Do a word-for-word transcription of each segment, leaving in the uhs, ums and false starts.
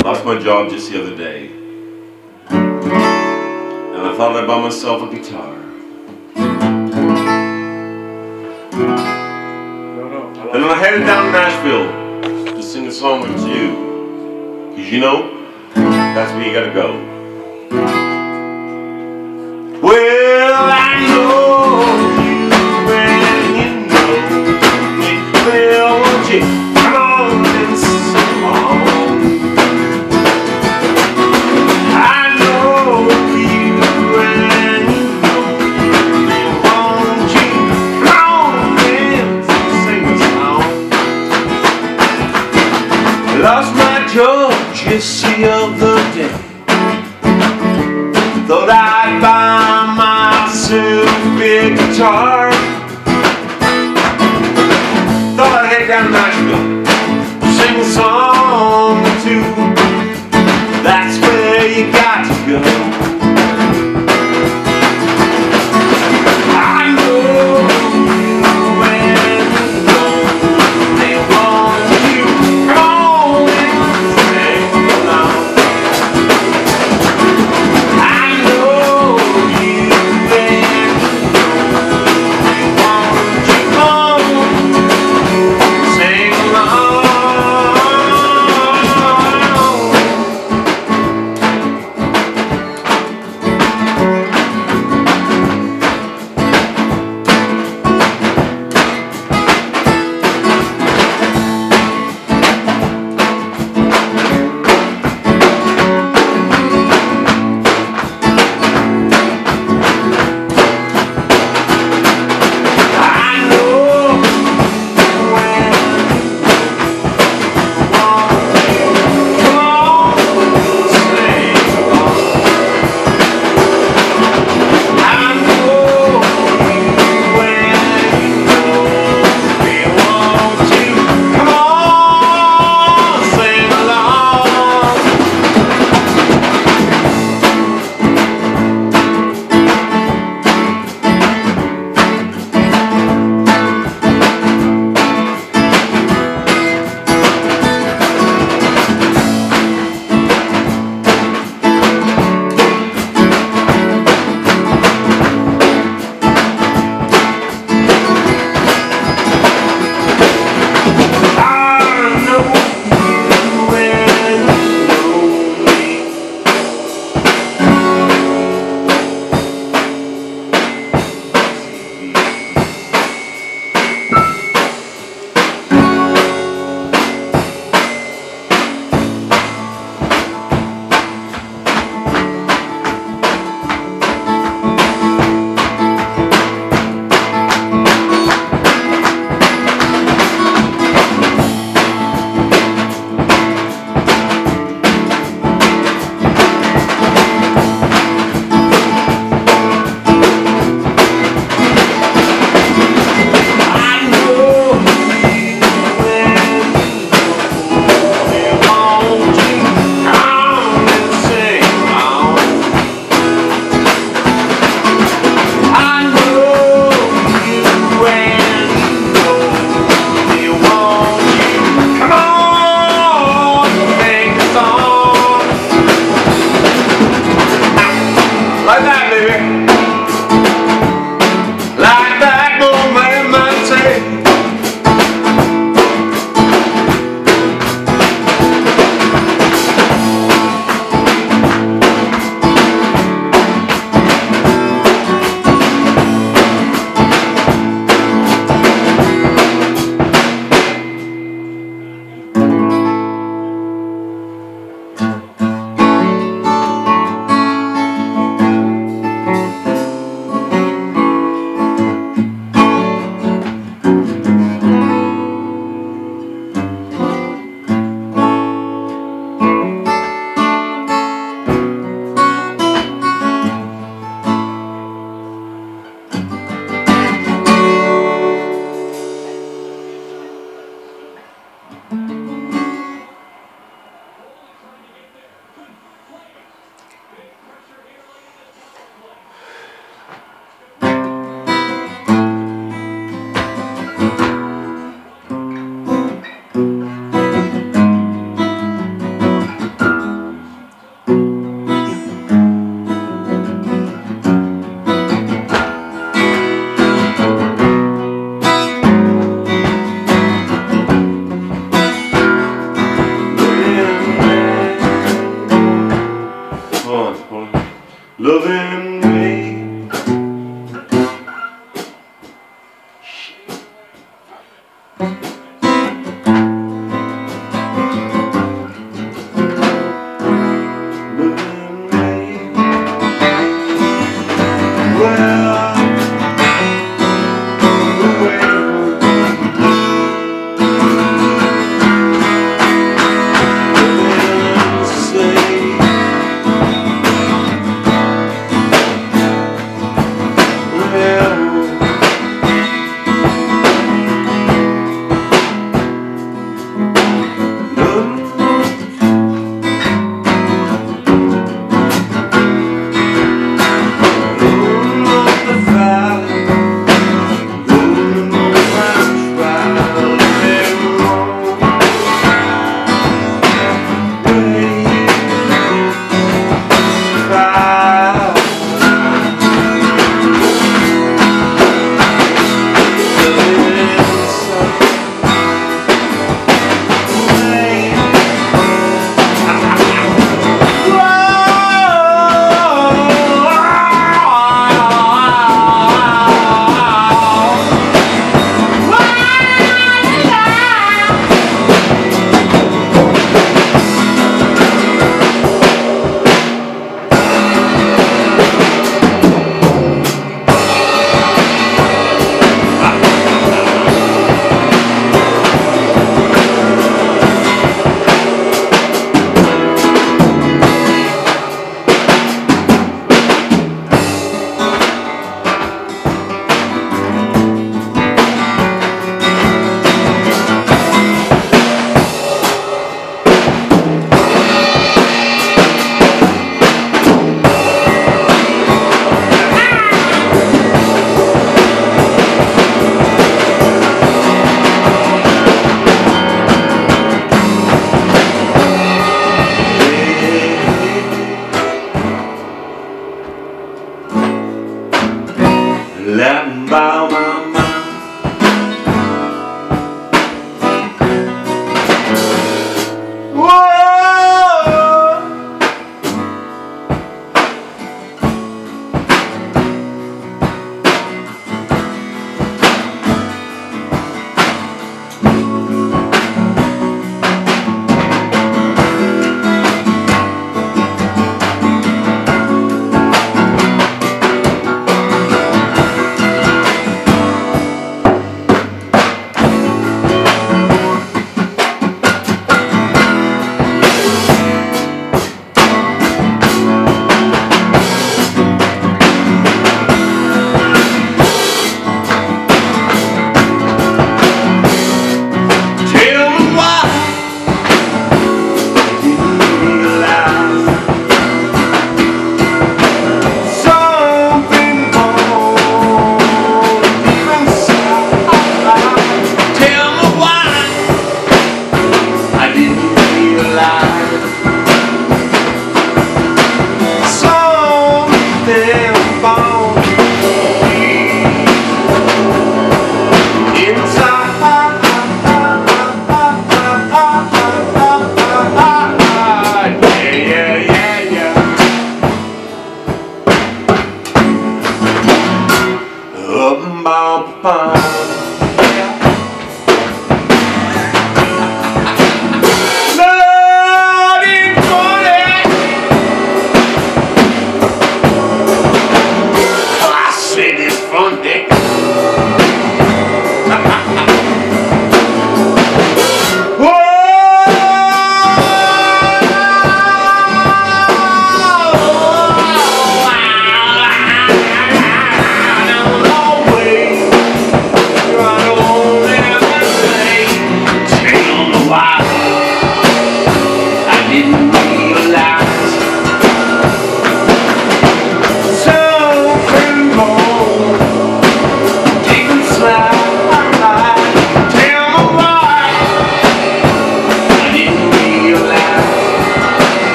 Lost my job just the other day, and I thought I'd buy myself a guitar. And I headed down to Nashville to sing a song with you, cause you know, that's where you gotta go. Well, I know you and you know it. Well, won't you come on and sing along? I know you and you know it. Won't you come on and sing a song? I lost my job just the other day. Thought I'd buy myself a big guitar. Thought I'd head down to Nashville, sing a song or two. That's where you got to go. I know you and you know they want you come on and sing along. I know you and you know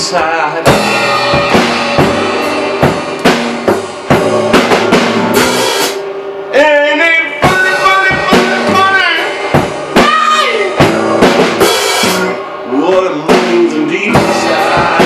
inside. Ain't it funny, funny, funny, funny? What it means in deep inside.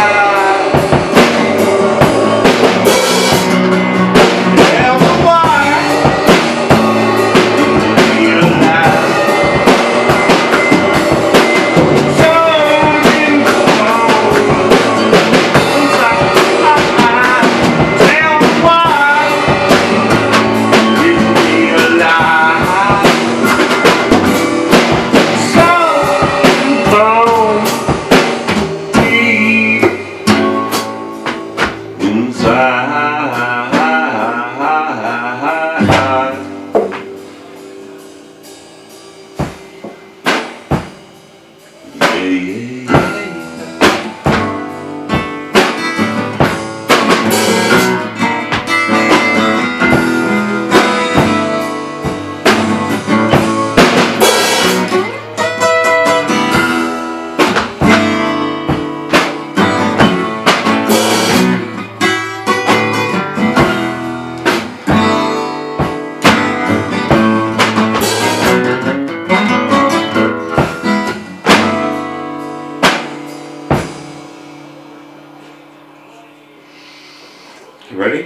You ready?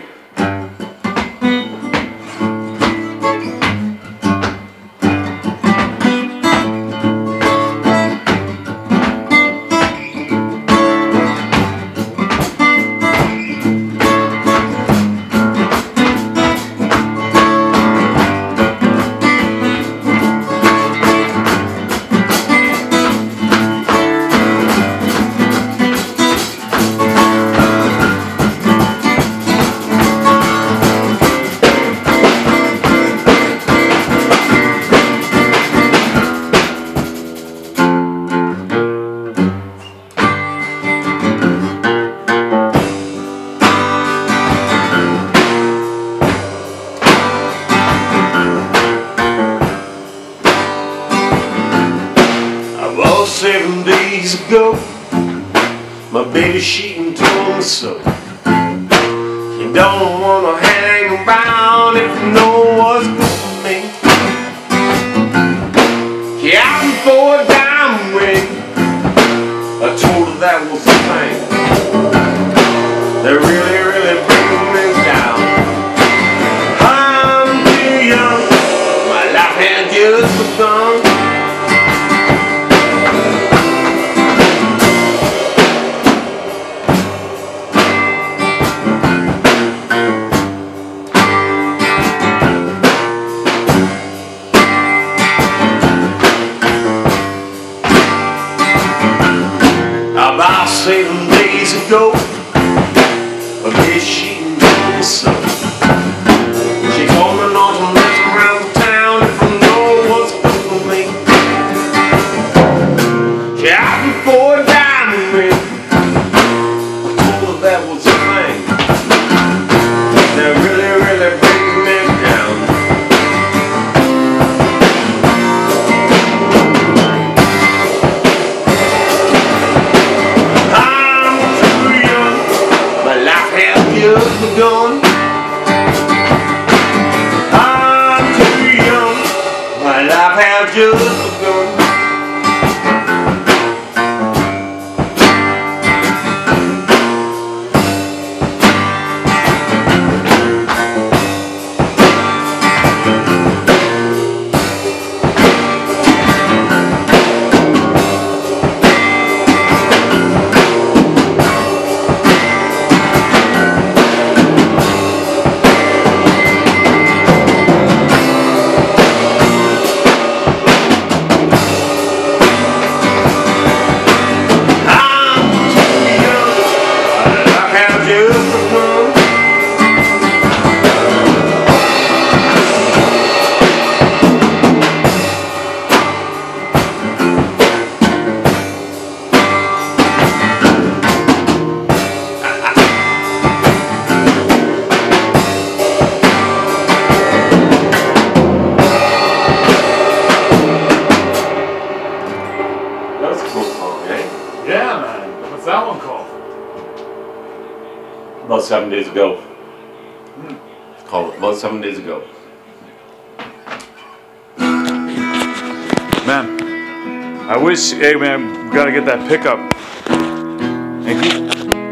Seven days ago, my baby, she done told me so. You don't wanna hang around if you know what's good for me. Yeah, I'm for a diamond ring. I told her that was the thing. They really, really bring me down. I'm too young, my life had just begun. About seven days ago, I guess she knew me so. She told me not to mess around the town if I know what's good for me. She asked me for a diamond ring. I told her that was the thing. That really, really brings me down. Just begun. I'm too young, my life has just begun. about seven days ago. Called about seven days ago. Man, I wish. Hey, man, we gotta get that pickup. Thank you.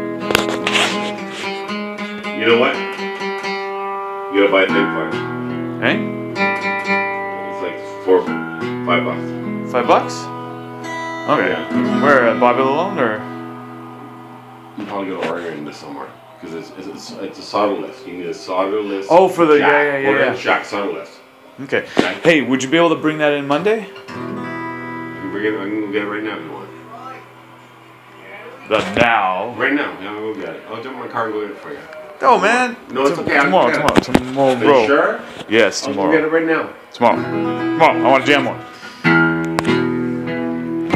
You know what? You gotta buy a thing for it. Hey, It's like four, five bucks. five bucks. Okay. Where at Bobby Lalone or? You probably gotta order it into somewhere because it's, it's it's it's a solderless. You need a solderless. Oh, for the- jack. yeah, yeah, yeah, Order yeah. a jack solderless. Okay. Okay. Hey, would you be able to bring that in Monday? You can bring it. I can go get it right now if you want. The now. Right now, yeah, I'll go get it. I'll jump in my car and go get it for you. Oh man. No, it's Tom- okay, I'll Tomorrow, get it. tomorrow, tomorrow, Are bro. you sure? Yes, I'll go tomorrow. get it right now. Tomorrow. Tomorrow. I want to jam one.